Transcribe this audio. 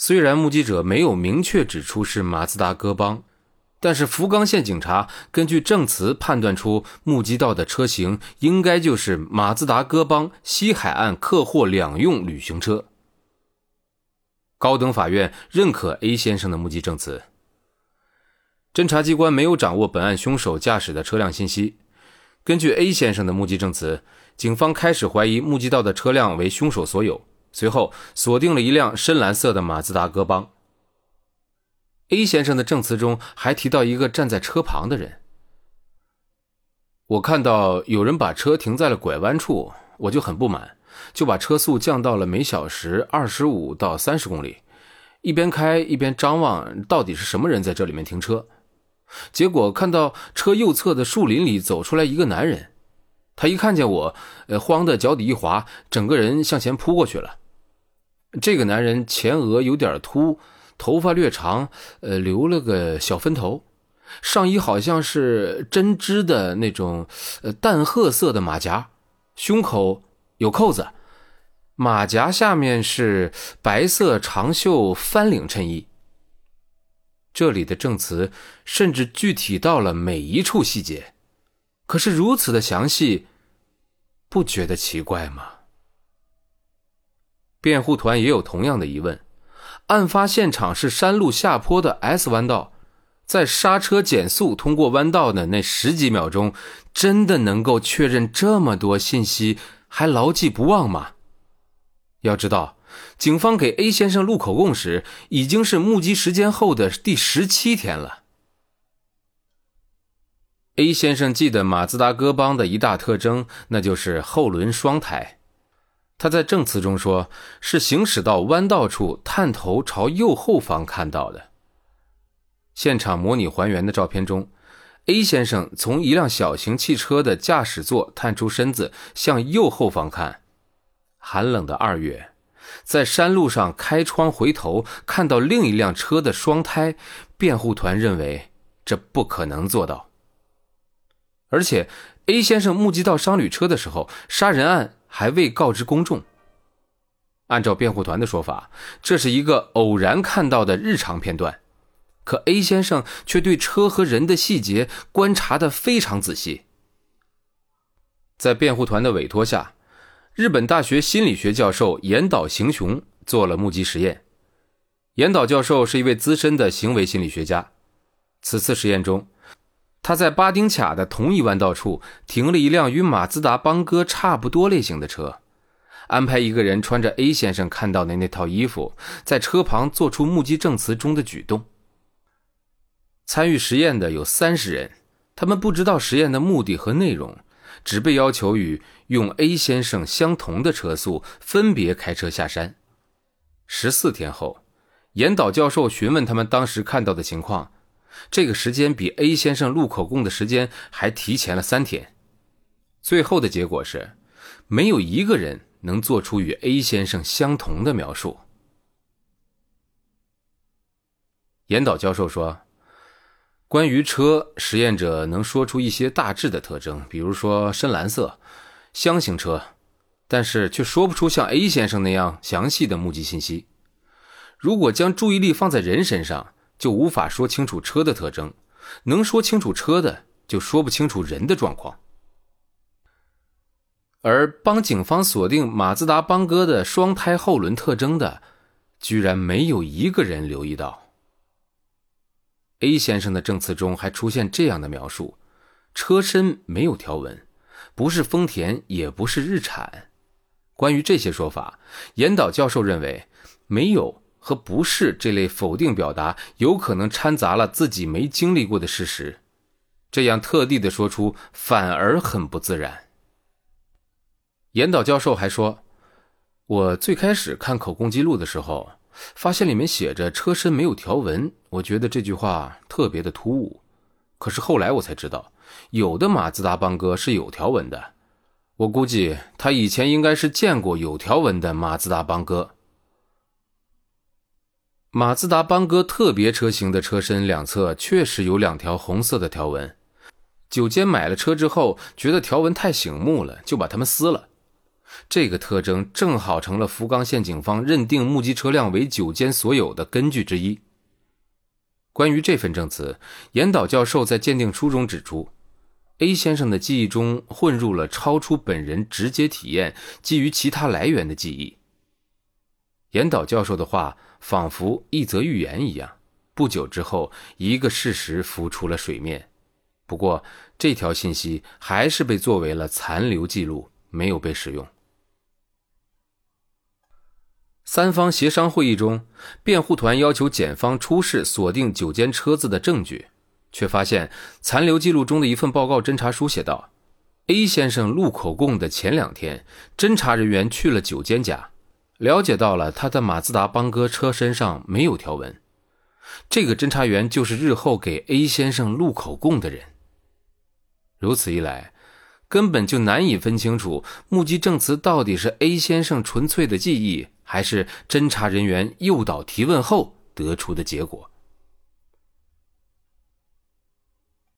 虽然目击者没有明确指出是马自达戈邦，但是福冈县警察根据证词判断出目击到的车型应该就是马自达戈邦西海岸客货两用旅行车。高等法院认可 A 先生的目击证词。侦查机关没有掌握本案凶手驾驶的车辆信息，根据 A 先生的目击证词，警方开始怀疑目击到的车辆为凶手所有，随后锁定了一辆深蓝色的马自达戈邦。A 先生的证词中还提到一个站在车旁的人。我看到有人把车停在了拐弯处，我就很不满，就把车速降到了每小时25到30公里，一边开一边张望到底是什么人在这里面停车。结果看到车右侧的树林里走出来一个男人，他一看见我，慌得脚底一滑，整个人向前扑过去了。这个男人前额有点秃，头发略长，留了个小分头，上衣好像是针织的那种淡褐色的马甲，胸口有扣子，马甲下面是白色长袖翻领衬衣。这里的证词甚至具体到了每一处细节，可是如此的详细，不觉得奇怪吗？辩护团也有同样的疑问，案发现场是山路下坡的 S 弯道，在刹车减速通过弯道的那10几秒钟，真的能够确认这么多信息还牢记不忘吗？要知道，警方给 A 先生录口供时已经是目击时间后的第17天了。 A 先生记得马自达戈邦的一大特征，那就是后轮双胎。他在证词中说，是行驶到弯道处探头朝右后方看到的。现场模拟还原的照片中， A 先生从一辆小型汽车的驾驶座探出身子向右后方看。寒冷的2月，在山路上开窗回头看到另一辆车的双胎，辩护团认为这不可能做到。而且 A 先生目击到商旅车的时候，杀人案还未告知公众。按照辩护团的说法，这是一个偶然看到的日常片段，可 A 先生却对车和人的细节观察得非常仔细。在辩护团的委托下，日本大学心理学教授岩岛行雄做了目击实验。岩岛教授是一位资深的行为心理学家。此次实验中，他在巴丁卡的同一弯道处停了一辆与马自达邦戈差不多类型的车，安排一个人穿着 A 先生看到的那套衣服，在车旁做出目击证词中的举动。参与实验的有30人，他们不知道实验的目的和内容，只被要求与用 A 先生相同的车速分别开车下山。14天后，岩岛教授询问他们当时看到的情况，这个时间比 A 先生录口供的时间还提前了3天。最后的结果是，没有一个人能做出与 A 先生相同的描述。岩岛教授说，关于车，实验者能说出一些大致的特征，比如说深蓝色、箱型车，但是却说不出像 A 先生那样详细的目击信息。如果将注意力放在人身上，就无法说清楚车的特征，能说清楚车的，就说不清楚人的状况。而帮警方锁定马自达邦戈的双胎后轮特征的，居然没有一个人留意到。A 先生的证词中还出现这样的描述，车身没有条纹，不是丰田也不是日产。关于这些说法，岩岛教授认为没有和不是这类否定表达有可能掺杂了自己没经历过的事实，这样特地的说出反而很不自然。岩岛教授还说，我最开始看口供记录的时候，发现里面写着车身没有条纹，我觉得这句话特别的突兀。可是后来我才知道，有的马自达邦戈是有条纹的，我估计他以前应该是见过有条纹的马自达邦戈。马自达邦戈特别车型的车身两侧确实有2条红色的条纹，九间买了车之后觉得条纹太醒目了，就把它们撕了。 这个特征正好成了福冈县警方认定目击车辆为9间所有的根据之一。关于这份证词，岩岛教授在鉴定书中指出， A 先生的记忆中混入了超出本人直接体验基于其他来源的记忆。岩岛教授的话仿佛一则预言一样，不久之后，一个事实浮出了水面。不过这条信息还是被作为了残留记录，没有被使用。三方协商会议中，辩护团要求检方出示锁定9间车子的证据，却发现残留记录中的一份报告侦查书写道， A 先生录口供的前2天，侦查人员去了9间家，了解到了他的马自达邦哥车身上没有条纹。这个侦查员就是日后给 A 先生录口供的人。如此一来，根本就难以分清楚目击证词到底是 A 先生纯粹的记忆，还是侦查人员诱导提问后得出的结果。